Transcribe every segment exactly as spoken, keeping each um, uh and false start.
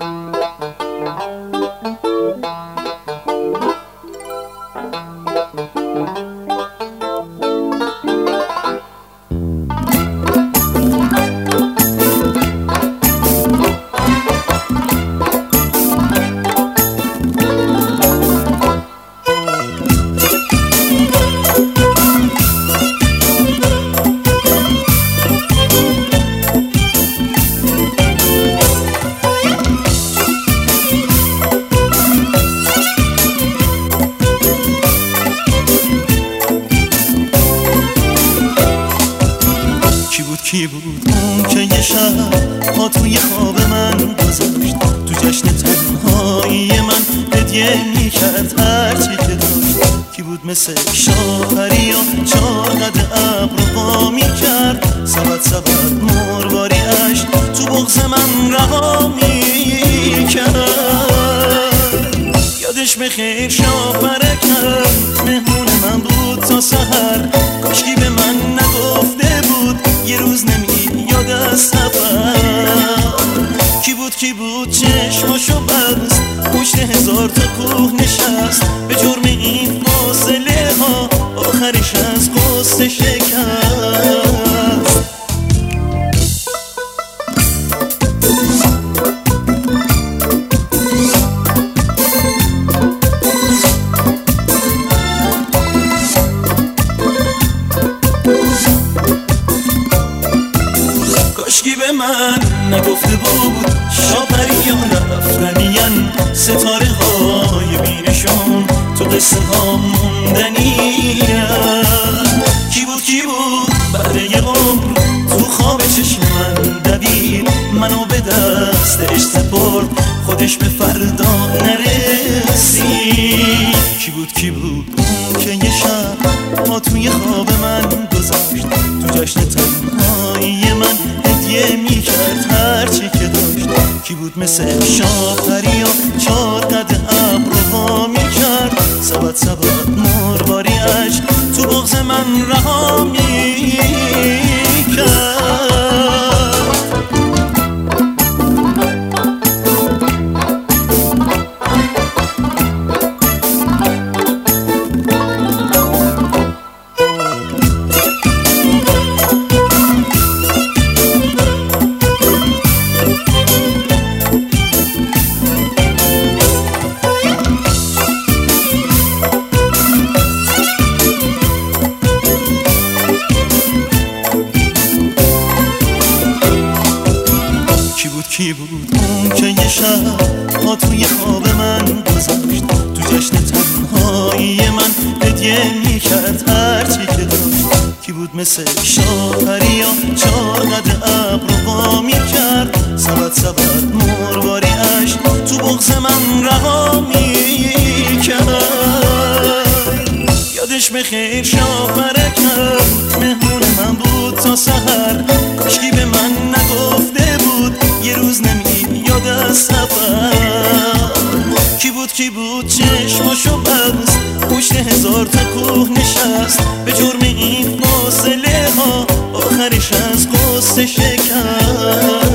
کی بود اون که یه شب ها توی خواب من گذاشت، تو جشن تنهایی من هدیه میکرد هرچی که داشت. کی بود مثل شاپری و چار قد ابر وا میکرد، سبد سبد مرواریش تو بغض من رها میکرد. یادش بخیر شاپرکم مهمون من بود تا سحر، کاشکی به من نگفته بود یه روز نمیاد از سفر. کی بود کی بود چشماشو بست، پشت هزار تا کوه نشست، به جرم این فاصله ها آخرش از قصه شکست. کاشکی به من نگفته بود شاپریان رفتنین، ستاره های بینشون تو قصه ها موندنین. کی بود کی بود بعد یه عمر تو خواب چشم من دوید، منو به دستش سپرد خودش به فردا نرسید. کی بود کی بود اون که یه شب ها توی خواب من گذاشت، تو جشن تنهایی من هدیه میکرد هرچی که داشت. کی بود مثل شاپری و چار قد ابر وا میکرد، سبد سبد مرواریش تو بغض من رها میکرد. کی بود اون که یه شب ها توی خواب من گذاشت، تو جشن تنهایی من هدیه میکرد هرچی که داشت. کی بود مثل شاپری و چار قد ابر وا میکرد، سبد سبد مرواریش تو بغض من رها میکرد. یادش بخیر شاپرکم مهمون من بود تا سحر، کاشکی به من نگفته بود یه روز نمیاد از سفر. کی بود کی بود چشماشو بست، پشت هزار تا کوه نشست، به جرم این فاصله ها آخرش از قصه شکست.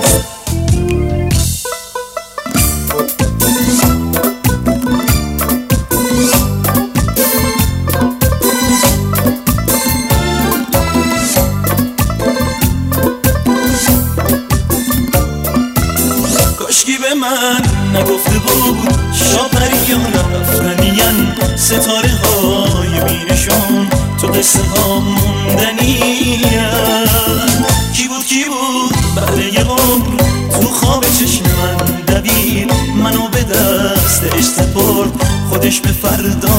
کاشکی به من نگفته بود شاپریان رفتنین، ستاره های بینشون تو قصه ها موندنین. کی بود کی بود بعد یه عمر تو خواب چشم من دوید، منو به دستش سپرد خودش به فردا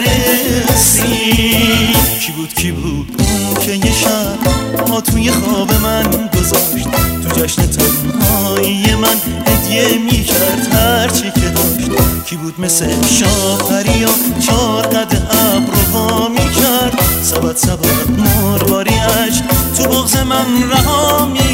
نرسید. کی بود کی بود اون که یه شب ها توی خواب من گذاشت، تو جشن تنهایی من هدیه میکرد هرچی که داشت. کی بود مثل شاپری و چار قد ابر وا میکرد، سبد سبد مرواریش تو بغض من رها میکرد.